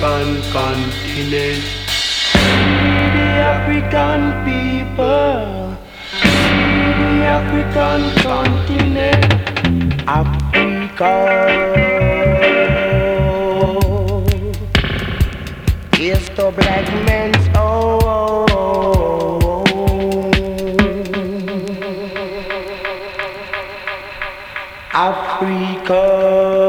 African continent. The African people, the African continent, Africa is the black man's own. Africa